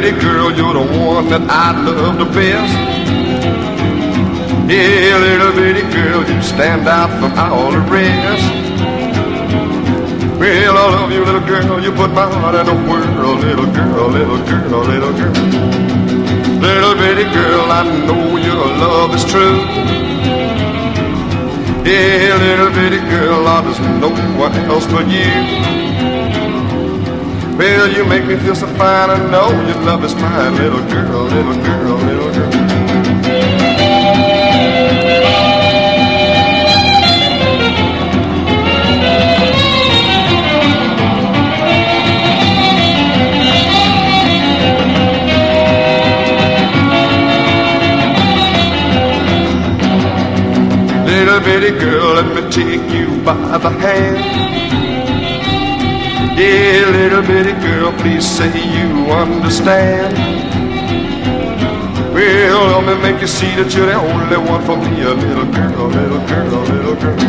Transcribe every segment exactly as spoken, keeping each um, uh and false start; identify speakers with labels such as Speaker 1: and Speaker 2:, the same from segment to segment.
Speaker 1: bitty girl, you're the one that I love the best. Yeah, little bitty girl, you stand out from all the rest. Well, I love you, little girl, you put my heart in the world. Little girl, little girl, little girl. Little bitty girl, I know your love is true. Yeah, little bitty girl, I just know what else but you. Well, you make me feel so fine, I know your love is mine. Little girl, little girl, little girl. Little bitty girl, let me take you by the hand. Yeah, little bitty girl, please say you understand. Well, let me make you see that you're the only one for me. A little girl, little girl, little girl.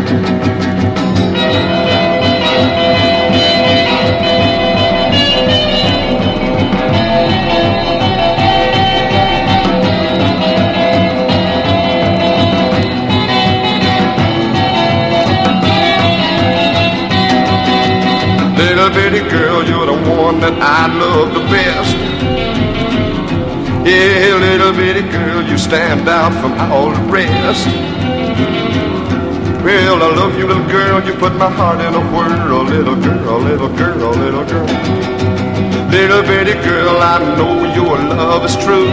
Speaker 1: Little bitty girl, you're the one that I love the best. Yeah, little bitty girl, you stand out from all the rest. Well, I love you, little girl, you put my heart in a whirl. Little girl, little girl, little girl. Little bitty girl, I know your love is true.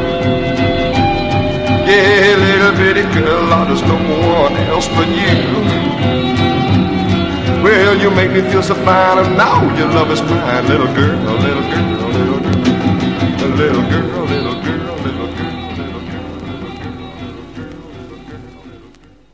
Speaker 1: Yeah, little bitty girl, I just know no one else but you. Well, you make me feel so fine, and now your love is mine. Little girl, little girl, little girl, little girl, little girl.